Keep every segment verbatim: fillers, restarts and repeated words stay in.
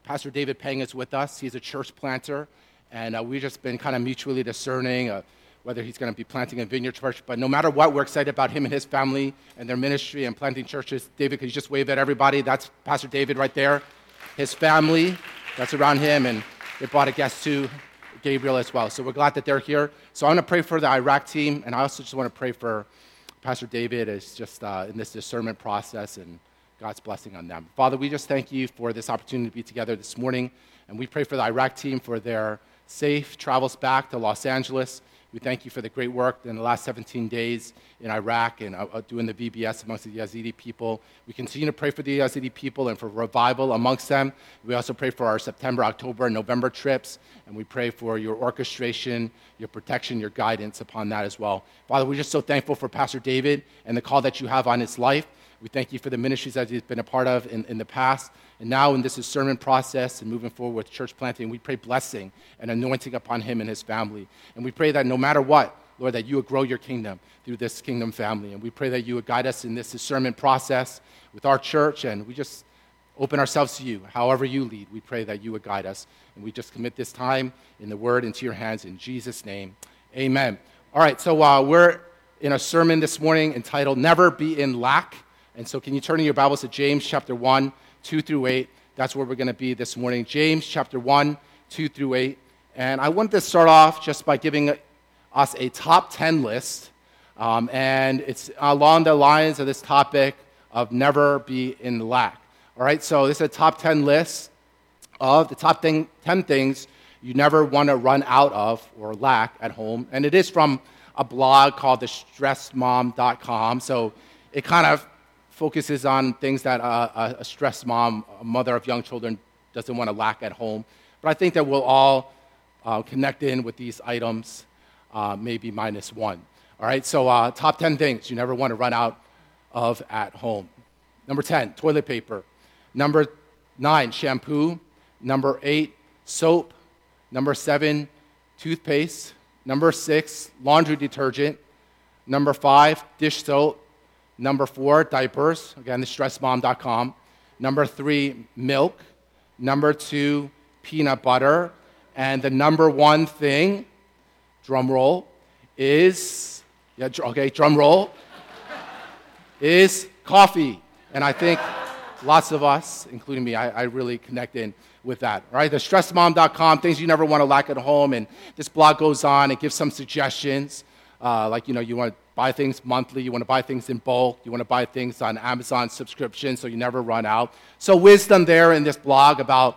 Pastor David Peng is with us. He's a church planter, and uh, we've just been kind of mutually discerning uh, whether he's going to be planting a vineyard church. But no matter what, we're excited about him and his family and their ministry and planting churches. David, could you just wave at everybody? That's Pastor David right there. His family, that's around him, and they brought a guest too, Gabriel as well. So we're glad that they're here. So I want to pray for the Iraq team, and I also just want to pray for Pastor David as just uh, in this discernment process and God's blessing on them. Father, we just thank you for this opportunity to be together this morning, and we pray for the Iraq team for their safe travels back to Los Angeles. We thank you for the great work in the last seventeen days in Iraq and uh, doing the V B S amongst the Yazidi people. We continue to pray for the Yazidi people and for revival amongst them. We also pray for our September, October, and November trips, and we pray for your orchestration, your protection, your guidance upon that as well. Father, we're just so thankful for Pastor David and the call that you have on his life. We thank you for the ministries that he's been a part of in, in the past. And now in this discernment process and moving forward with church planting, we pray blessing and anointing upon him and his family. And we pray that no matter what, Lord, that you would grow your kingdom through this kingdom family. And we pray that you would guide us in this discernment process with our church. And we just open ourselves to you. However you lead, we pray that you would guide us. And we just commit this time in the word into your hands in Jesus' name. Amen. All right, so uh, we're in a sermon this morning entitled Never Be in Lack. And so can you turn in your Bibles to James chapter one, two through eight. That's where we're going to be this morning. James chapter one, two through eight. And I wanted to start off just by giving us a top ten list. Um, and it's along the lines of this topic of never be in lack. All right, so this is a top ten list of the top thing, ten things you never want to run out of or lack at home. And it is from a blog called the stressed mom dot com. So it kind of focuses on things that uh, a stressed mom, a mother of young children, doesn't want to lack at home. But I think that we'll all uh, connect in with these items, uh, maybe minus one. All right, so uh, top ten things you never want to run out of at home. Number ten, toilet paper. Number nine, shampoo. Number eight, soap. Number seven, toothpaste. Number six, laundry detergent. Number five, dish soap. Number four, diapers. Again, the stressed mom dot com. Number three, milk. Number two, peanut butter. And the number one thing, drum roll, is, yeah, okay, drum roll, is coffee. And I think lots of us, including me, I, I really connect in with that, right? The stressed mom dot com, things you never want to lack at home. And this blog goes on and gives some suggestions. Uh, like, you know, you want to buy things monthly, you want to buy things in bulk, you want to buy things on Amazon subscription so you never run out. So wisdom there in this blog about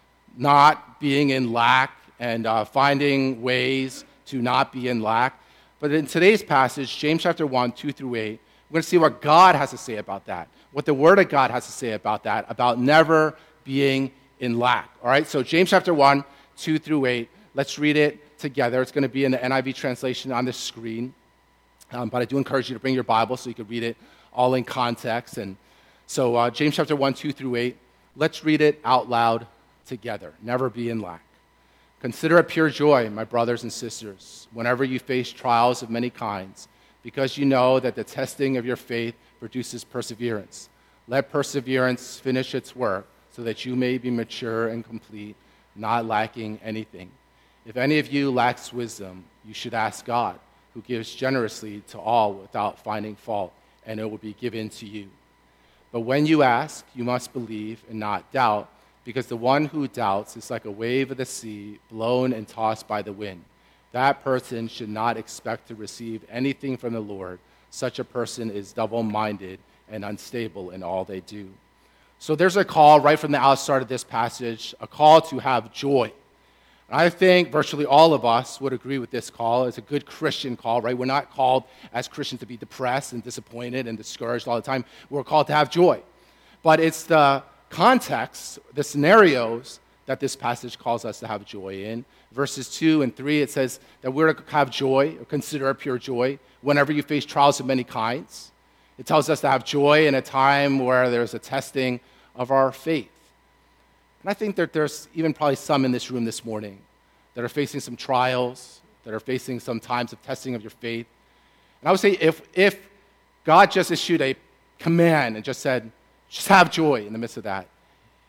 not being in lack and uh, finding ways to not be in lack. But in today's passage, James chapter one, two through eight, we're going to see what God has to say about that, what the Word of God has to say about that, about never being in lack. All right, so James chapter one, two through eight, let's read it together. It's going to be in the N I V translation on the screen. Um, but I do encourage you to bring your Bible so you can read it all in context. And so uh, James chapter one, two through eight, let's read it out loud together. Never be in lack. Consider it pure joy, my brothers and sisters, whenever you face trials of many kinds, because you know that the testing of your faith produces perseverance. Let perseverance finish its work so that you may be mature and complete, not lacking anything. If any of you lacks wisdom, you should ask God, who gives generously to all without finding fault, and it will be given to you. But when you ask, you must believe and not doubt, because the one who doubts is like a wave of the sea, blown and tossed by the wind. That person should not expect to receive anything from the Lord. Such a person is double-minded and unstable in all they do. So there's a call right from the outstart of this passage, a call to have joy. I think virtually all of us would agree with this call. It's a good Christian call, right? We're not called as Christians to be depressed and disappointed and discouraged all the time. We're called to have joy. But it's the context, the scenarios that this passage calls us to have joy in. Verses two and three, it says that we're to have joy, or consider it pure joy, whenever you face trials of many kinds. It tells us to have joy in a time where there's a testing of our faith. And I think that there's even probably some in this room this morning that are facing some trials, that are facing some times of testing of your faith. And I would say if, if God just issued a command and just said, just have joy in the midst of that,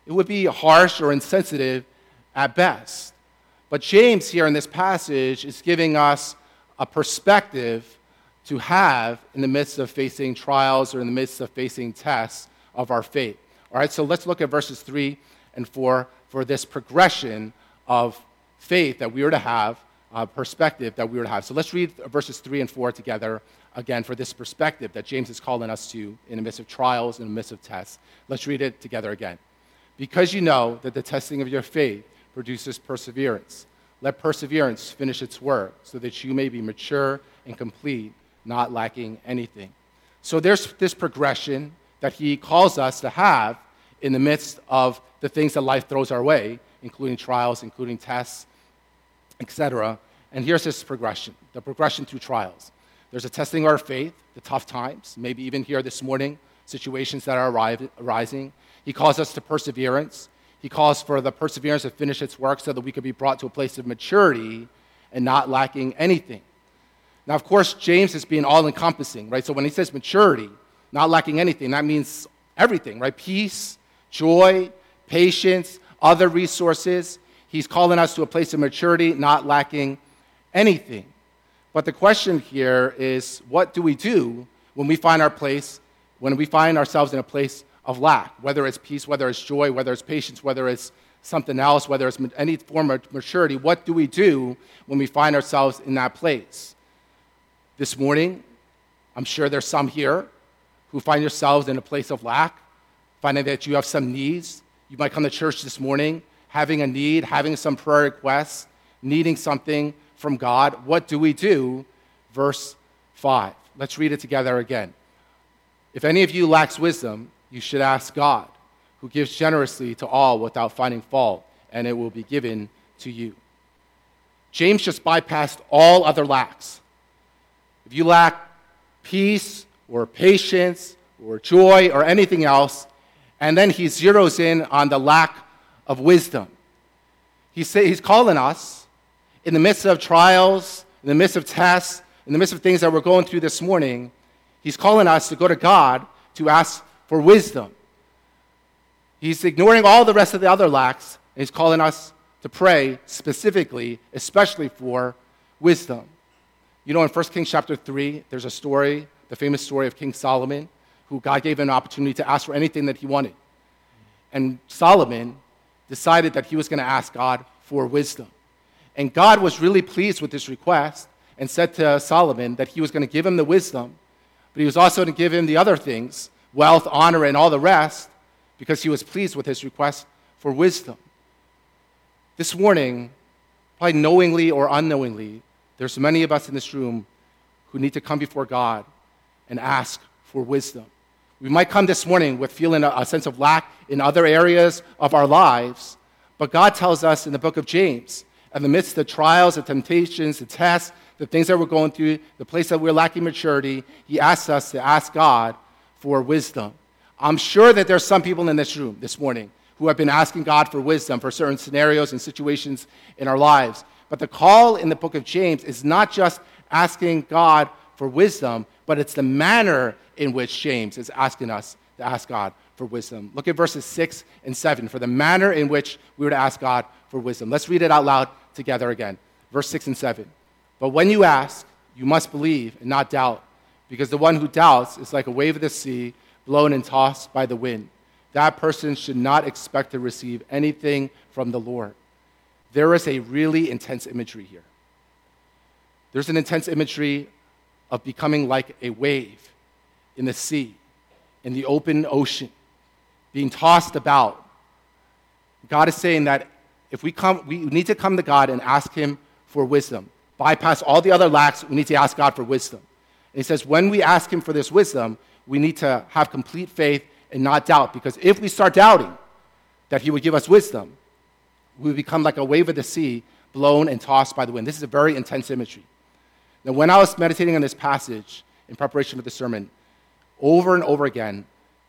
It would be harsh or insensitive at best. But James here in this passage is giving us a perspective to have in the midst of facing trials or in the midst of facing tests of our faith. All right, so let's look at verses three and four for this progression of faith that we are to have, uh, perspective that we are to have. So let's read verses three and four together again for this perspective that James is calling us to in the midst of trials, in the midst of tests. Let's read it together again. Because you know that the testing of your faith produces perseverance. Let perseverance finish its work so that you may be mature and complete, not lacking anything. So there's this progression that he calls us to have in the midst of the things that life throws our way, including trials, including tests, et cetera. And here's this progression, the progression through trials. There's a testing of our faith, the tough times, maybe even here this morning, situations that are arising. He calls us to perseverance. He calls for the perseverance to finish its work so that we could be brought to a place of maturity and not lacking anything. Now, of course, James is being all-encompassing, right? So when he says maturity, not lacking anything, that means everything, right? Peace, joy, patience, other resources. He's calling us to a place of maturity, not lacking anything. But the question here is, what do we do when we find our place, when we find ourselves in a place of lack, whether it's peace, whether it's joy, whether it's patience, whether it's something else, whether it's any form of maturity? What do we do when we find ourselves in that place? This morning, I'm sure there's some here who find yourselves in a place of lack, finding that you have some needs. You might come to church this morning having a need, having some prayer requests, needing something from God. What do we do? Verse five. Let's read it together again. If any of you lacks wisdom, you should ask God, who gives generously to all without finding fault, and it will be given to you. James just bypassed all other lacks. If you lack peace or patience or joy or anything else, and then he zeroes in on the lack of wisdom. He's, say, he's calling us in the midst of trials, in the midst of tests, in the midst of things that we're going through this morning, he's calling us to go to God to ask for wisdom. He's ignoring all the rest of the other lacks, and he's calling us to pray specifically, especially for wisdom. You know, in First Kings chapter three, there's a story, the famous story of King Solomon, who God gave him an opportunity to ask for anything that he wanted. And Solomon decided that he was going to ask God for wisdom. And God was really pleased with this request and said to Solomon that he was going to give him the wisdom, but he was also going to give him the other things, wealth, honor, and all the rest, because he was pleased with his request for wisdom. This morning, probably knowingly or unknowingly, there's many of us in this room who need to come before God and ask for wisdom. We might come this morning with feeling a, a sense of lack in other areas of our lives, but God tells us in the book of James, in the midst of the trials, the temptations, the tests, the things that we're going through, the place that we're lacking maturity, he asks us to ask God for wisdom. I'm sure that there's some people in this room this morning who have been asking God for wisdom for certain scenarios and situations in our lives. But the call in the book of James is not just asking God for wisdom, but it's the manner in which James is asking us to ask God for wisdom. Look at verses six and seven for the manner in which we were to ask God for wisdom. Let's read it out loud together again. Verse six and seven. But when you ask, you must believe and not doubt, because the one who doubts is like a wave of the sea, blown and tossed by the wind. That person should not expect to receive anything from the Lord. There is a really intense imagery here. There's an intense imagery of becoming like a wave in the sea, in the open ocean, being tossed about. God is saying that if we come, we need to come to God and ask him for wisdom. Bypass all the other lacks, we need to ask God for wisdom. And he says when we ask him for this wisdom, we need to have complete faith and not doubt, because if we start doubting that he would give us wisdom, we become like a wave of the sea, blown and tossed by the wind. This is a very intense imagery. Now, when I was meditating on this passage in preparation for the sermon, over and over again,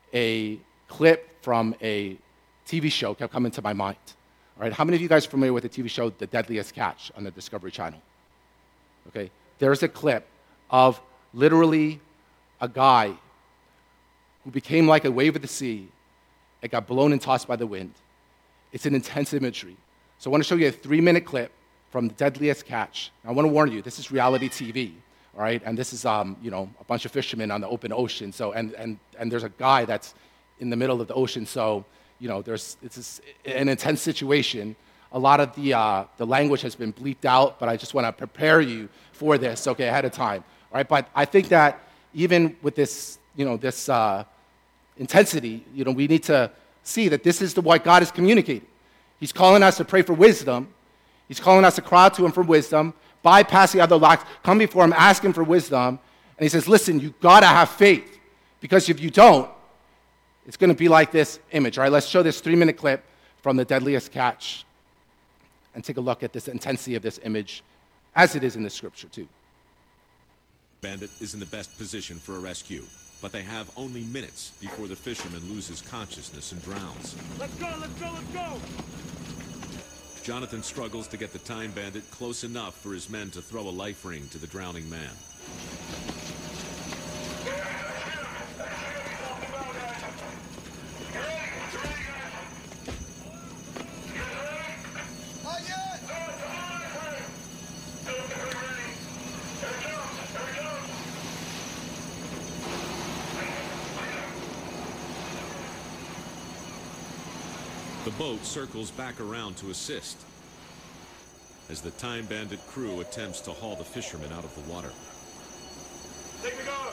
a clip from a T V show kept coming to my mind. All right, how many of you guys are familiar with the T V show The Deadliest Catch on the Discovery Channel? Okay, there's a clip of literally a guy who became like a wave of the sea and got blown and tossed by the wind. It's an intense imagery. So I want to show you a three-minute clip from The Deadliest Catch. Now, I want to warn you, this is reality T V, all right? And this is, um, you know, a bunch of fishermen on the open ocean. So, and, and, and there's a guy that's in the middle of the ocean. So, you know, there's, it's an intense situation. A lot of the, uh, the language has been bleeped out, but I just want to prepare you for this, okay, ahead of time, all right? But I think that even with this, you know, this uh, intensity, you know, we need to see that this is the, what God is communicating. He's calling us to pray for wisdom. He's calling us to cry out to him for wisdom, bypass the other locks, come before him, ask him for wisdom. And he says, listen, you got to have faith, because if you don't, it's going to be like this image. All right, let's show this three-minute clip from The Deadliest Catch and take a look at this intensity of this image as it is in the scripture, too. Bandit is in the best position for a rescue, but they have only minutes before the fisherman loses consciousness and drowns. Let's go, let's go, let's go! Jonathan struggles to get the Time Bandit close enough for his men to throw a life ring to the drowning man. The boat circles back around to assist as the Time Bandit crew attempts to haul the fisherman out of the water. Take me going!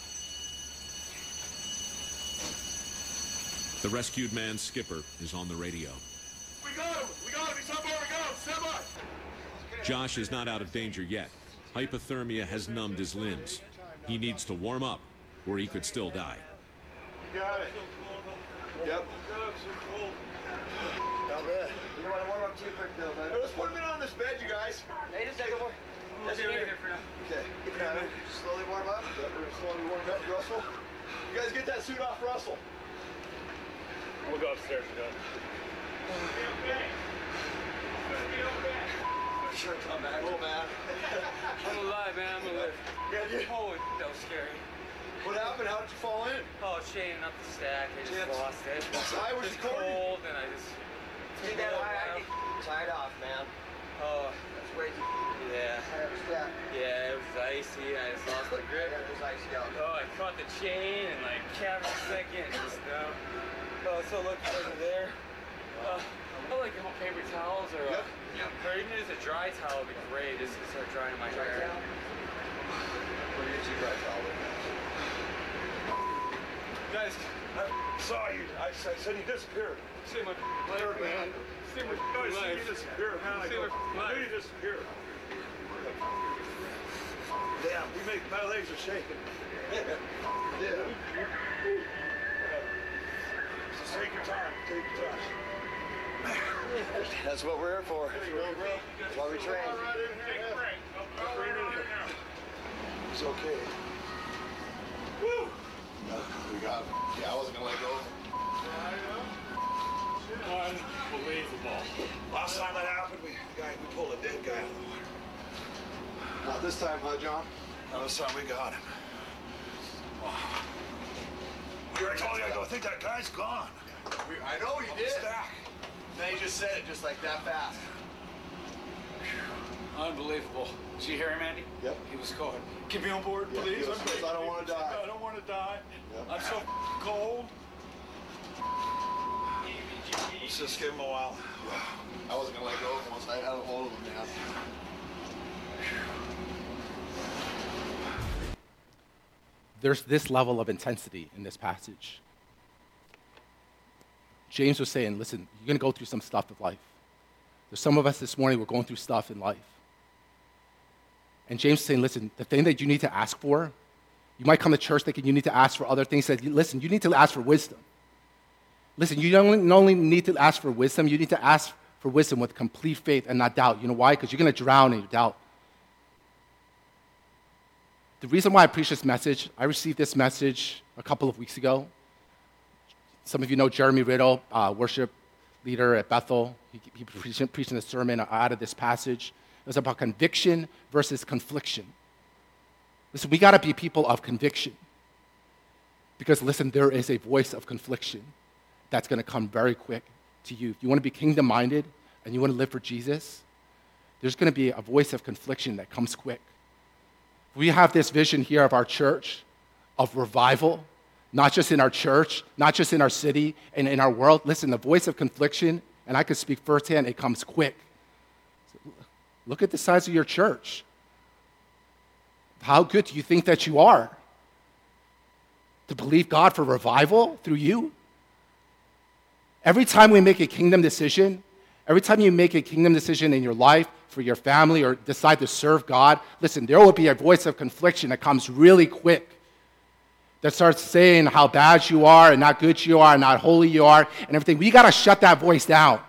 The rescued man's skipper is on the radio. We got him! We got him! He's up there! We got him! Stand by! Josh is not out of danger yet. Hypothermia has numbed his limbs. He needs to warm up, or he could still die. You got it. Yep. Not bad. You don't want to warm up too quick though, man. Let's put him in on this bed, you guys. Hey, just a second more. Let's Just get here here. for now. Okay. Keep it on. Slowly warm up. Yep, we're gonna slowly warm up. Russell, you guys get that suit off Russell. We'll go upstairs and go. Sure, come back. Oh, man. I'm alive, man. I'm alive. Yeah, you, Holy, that was scary. what happened? How did you fall in? Oh, chaining up the stack. I just Yeah. lost it. I was Just recording. cold, and I just. See that high? Tie it off, man. Oh, That's way too yeah. high up stack. Yeah, it was icy. I just lost the grip. Yeah, there's icy out. Oh, I caught the chain and like capped a second. And just, uh, oh, so look over there. Uh, I like couple paper towels or, uh, Yep. or even just a dry towel would be great just to start drying my Dry hair. towel? What do you see dry towel with? Guys, I saw you. I, I said you disappeared. See my leg, man. See my No, I see leg. you disappeared, man. I See go, my I knew leg. you disappeared. Damn, you make my legs are shaking. Yeah. Just take your time. Take your time. That's what we're here for. There you go, bro. That's why we train. It's okay. Woo! We got him. Yeah, I wasn't gonna let go. Unbelievable. Last time that happened, we guy we pulled a dead guy out of the water. Not this time, huh, John? Not this time we got him. I told you, I go, I think that guy's gone. We, I know you did. Stack. Then you just said it just like that fast. Unbelievable. Did you hear him, Andy? Yep. He was going, get me on board, Yeah, please. yes, I'm yes, I don't wanna die. I don't want to die. Yep. I'm so cold. Let's just give him a while. I wasn't gonna let go of him once I had a hold of him, man. There's this level of intensity in this passage. James was saying, listen, you're going to go through some stuff in life. There's some of us this morning, we're going through stuff in life. And James is saying, listen, the thing that you need to ask for, you might come to church thinking you need to ask for other things. He said, listen, you need to ask for wisdom. Listen, you don't not only need to ask for wisdom, you need to ask for wisdom with complete faith and not doubt. You know why? Because you're going to drown in your doubt. The reason why I preach this message, I received this message a couple of weeks ago. Some of you know Jeremy Riddle, uh, worship leader at Bethel. He, he preaching, preaching a sermon out of this passage. It was about conviction versus confliction. Listen, we got to be people of conviction. Because listen, there is a voice of confliction that's going to come very quick to you, if you want to be kingdom-minded and you want to live for Jesus, there's going to be a voice of confliction that comes quick. We have this vision here of our church, of revival, not just in our church, not just in our city, and in our world. Listen, the voice of confliction, and I could speak firsthand, it comes quick. Look at the size of your church. How good do you think that you are to believe God for revival through you? Every time we make a kingdom decision, every time you make a kingdom decision in your life, for your family, or decide to serve God, listen, there will be a voice of confliction that comes really quick, that starts saying how bad you are and not good you are and not holy you are and everything. We got to shut that voice down.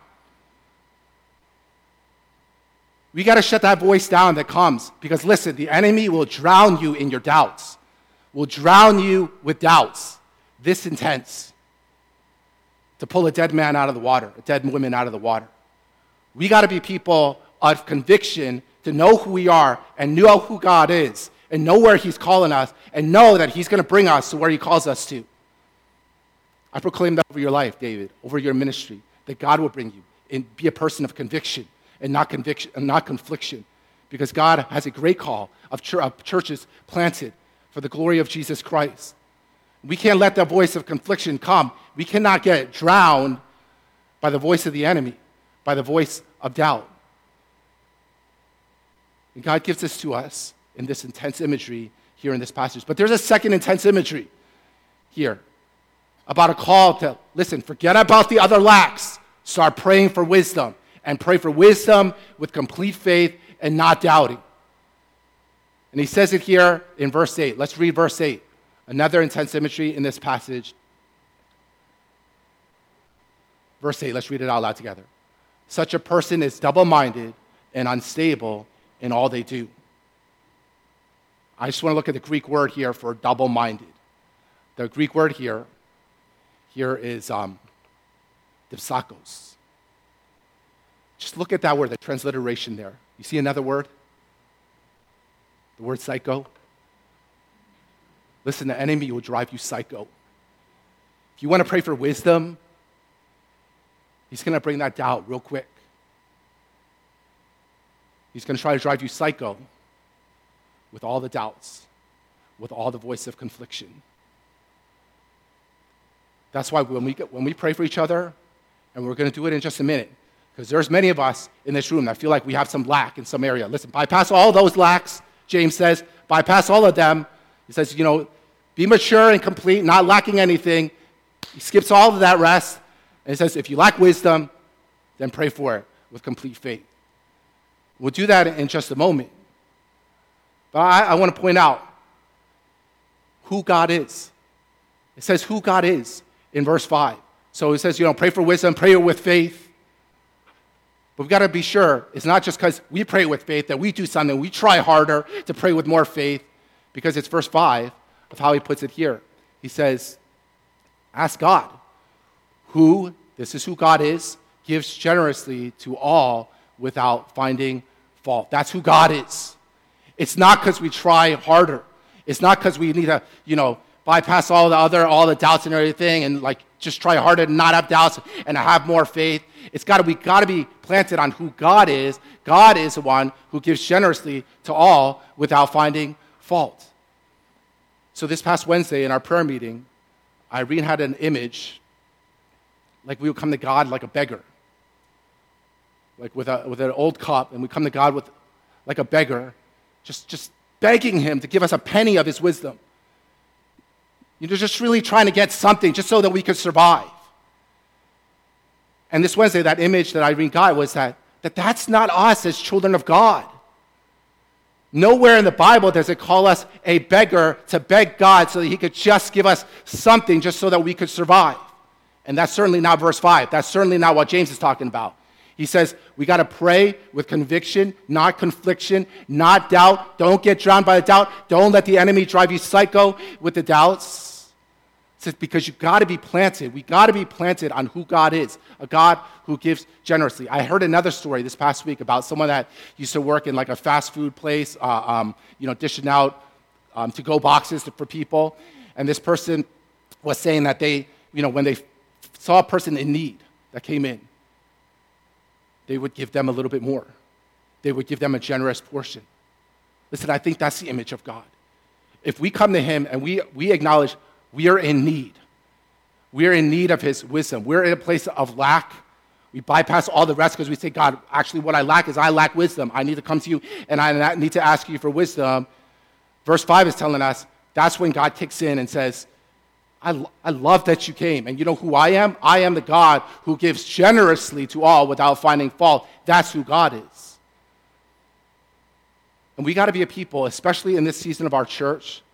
We got to shut that voice down that comes, because listen, the enemy will drown you in your doubts, will drown you with doubts this intense, to pull a dead man out of the water, a dead woman out of the water. We got to be people of conviction, to know who we are and know who God is and know where he's calling us and know that he's going to bring us to where he calls us to. I proclaim that over your life, David, over your ministry, that God will bring you and be a person of conviction and not conviction and not confliction, because God has a great call of, ch- of churches planted for the glory of Jesus Christ. We can't let that voice of confliction come. We cannot get drowned by the voice of the enemy, by the voice of doubt. And God gives this to us in this intense imagery here in this passage. But there's a second intense imagery here about a call to, listen, forget about the other lacks. Start praying for wisdom, and pray for wisdom with complete faith and not doubting. And he says it here in verse eight. Let's read verse eight. Another intense imagery in this passage. Verse eight, let's read it out loud together. Such a person is double-minded and unstable in all they do. I just want to look at the Greek word here for double-minded. The Greek word here, here is um, dipsakos. Just look at that word, the transliteration there. You see another word? The word psycho. Listen, the enemy will drive you psycho. If you want to pray for wisdom, he's going to bring that doubt real quick. He's going to try to drive you psycho with all the doubts, with all the voice of confliction. That's why when we, get, when we pray for each other, and we're going to do it in just a minute, because there's many of us in this room that feel like we have some lack in some area. Listen, bypass all those lacks, James says. Bypass all of them. He says, you know, be mature and complete, not lacking anything. He skips all of that rest. And he says, if you lack wisdom, then pray for it with complete faith. We'll do that in just a moment. But I, I want to point out who God is. It says who God is in verse five. So it says, you know, pray for wisdom, pray with faith. But we've got to be sure it's not just because we pray with faith that we do something. We try harder to pray with more faith, because it's verse five of how he puts it here. He says, ask God, who, this is who God is, gives generously to all without finding fault. That's who God is. It's not because we try harder. It's not because we need to, you know, bypass all the other, all the doubts and everything, and like just try harder and not have doubts and have more faith. It's got to we got to be planted on who God is. God is the one who gives generously to all without finding fault. So this past Wednesday in our prayer meeting, Irene had an image like we would come to God like a beggar, like with a with an old cup, and we come to God with like a beggar, just just begging him to give us a penny of his wisdom. You know, just really trying to get something just so that we could survive. And this Wednesday, that image that Irene got was that, that that's not us as children of God. Nowhere in the Bible does it call us a beggar to beg God so that he could just give us something just so that we could survive. And that's certainly not verse five. That's certainly not what James is talking about. He says we got to pray with conviction, not confliction, not doubt. Don't get drowned by the doubt. Don't let the enemy drive you psycho with the doubts. It says because you've got to be planted. We got to be planted on who God is, a God who gives generously. I heard another story this past week about someone that used to work in like a fast food place, uh, um, you know, dishing out um, to-go boxes for people. And this person was saying that they, you know, when they saw a person in need, that came in, they would give them a little bit more. They would give them a generous portion. Listen, I think that's the image of God. If we come to him and we, we acknowledge we are in need, we are in need of his wisdom, we're in a place of lack, we bypass all the rest because we say, God, actually what I lack is I lack wisdom. I need to come to you and I need to ask you for wisdom. Verse five is telling us that's when God kicks in and says, I, I love that you came. And you know who I am? I am the God who gives generously to all without finding fault. That's who God is. And we got to be a people, especially in this season of our church,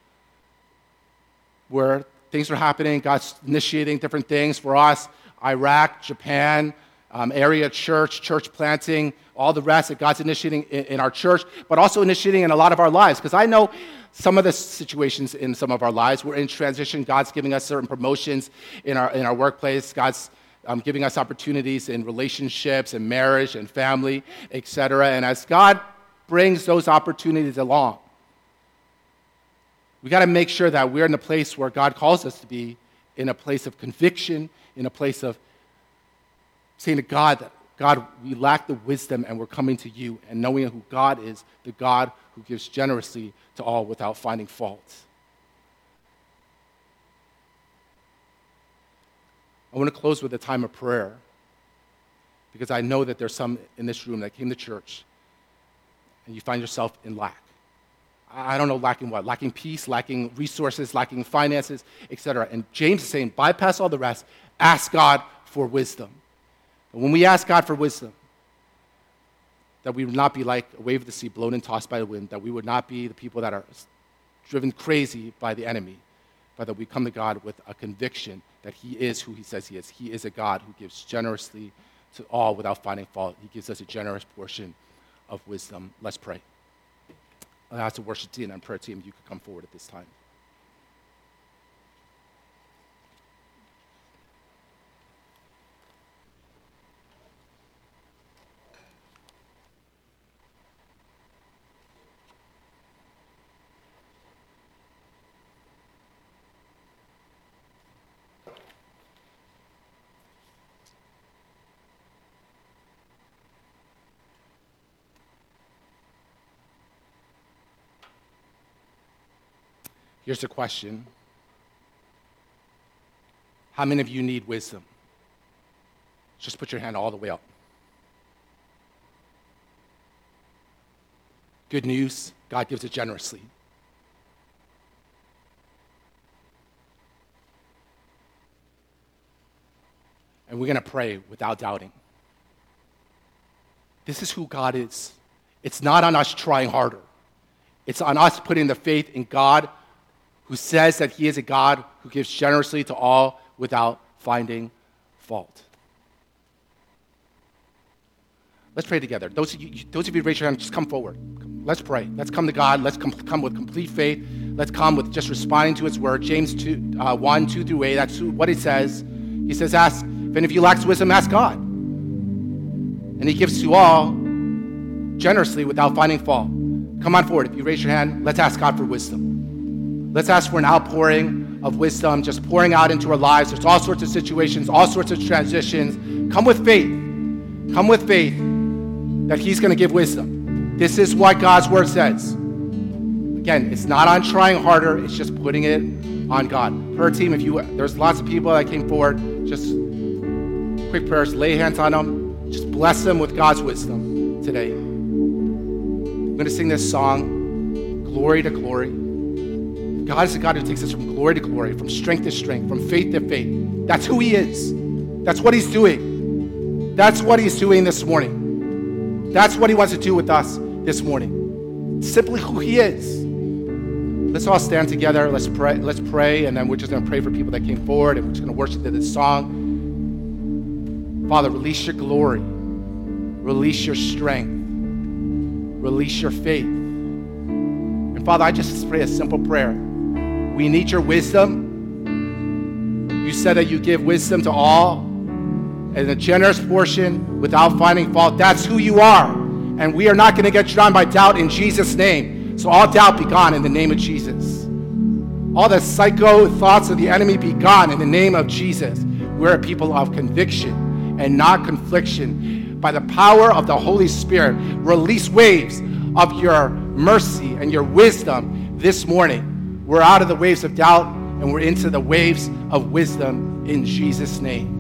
where things are happening. God's initiating different things for us. Iraq, Japan, um, area church, church planting, all the rest that God's initiating in, in our church, but also initiating in a lot of our lives. Because I know some of the situations in some of our lives, we're in transition. God's giving us certain promotions in our in our workplace. God's um, giving us opportunities in relationships and marriage and family, et cetera. And as God brings those opportunities along, we got to make sure that we're in the place where God calls us to be, in a place of conviction, in a place of saying to God that, God, we lack the wisdom and we're coming to you, and knowing who God is, the God who gives generously to all without finding fault. I want to close with a time of prayer, because I know that there's some in this room that came to church and you find yourself in lack. I don't know lacking what? Lacking peace, lacking resources, lacking finances, et cetera. And James is saying, bypass all the rest, ask God for wisdom. And when we ask God for wisdom, that we would not be like a wave of the sea blown and tossed by the wind, that we would not be the people that are driven crazy by the enemy, but that we come to God with a conviction that he is who he says he is. He is a God who gives generously to all without finding fault. He gives us a generous portion of wisdom. Let's pray. I'll ask the worship team and prayer team, you could come forward at this time. Here's the question. How many of you need wisdom? Just put your hand all the way up. Good news, God gives it generously. And we're going to pray without doubting. This is who God is. It's not on us trying harder. It's on us putting the faith in God, who says that he is a God who gives generously to all without finding fault. Let's pray together. Those of you, those of you raise your hand, just come forward. Let's pray. Let's come to God. Let's come, come with complete faith. Let's come with just responding to his word. James two, uh, one, two through eight, that's what it says. He says, ask, if any of you lacks wisdom, ask God. And he gives to all generously without finding fault. Come on forward. If you raise your hand, let's ask God for wisdom. Let's ask for an outpouring of wisdom, just pouring out into our lives. There's all sorts of situations, all sorts of transitions. Come with faith. Come with faith that he's going to give wisdom. This is what God's word says. Again, it's not on trying harder. It's just putting it on God. Prayer team, if you, there's lots of people that came forward. Just quick prayers. Lay hands on them. Just bless them with God's wisdom today. I'm going to sing this song, Glory to Glory. God is a God who takes us from glory to glory, from strength to strength, from faith to faith. That's who he is. That's what he's doing. That's what he's doing this morning. That's what he wants to do with us this morning. Simply who he is. Let's all stand together. Let's pray. Let's pray, and then we're just going to pray for people that came forward, and we're just going to worship to this song. Father, release your glory. Release your strength. Release your faith. And Father, I just pray a simple prayer. We need your wisdom. You said that you give wisdom to all and a generous portion without finding fault. That's who you are. And we are not going to get drawn by doubt in Jesus' name. So all doubt be gone in the name of Jesus. All the psycho thoughts of the enemy be gone in the name of Jesus. We're a people of conviction and not confliction. By the power of the Holy Spirit, release waves of your mercy and your wisdom this morning. We're out of the waves of doubt and we're into the waves of wisdom in Jesus' name.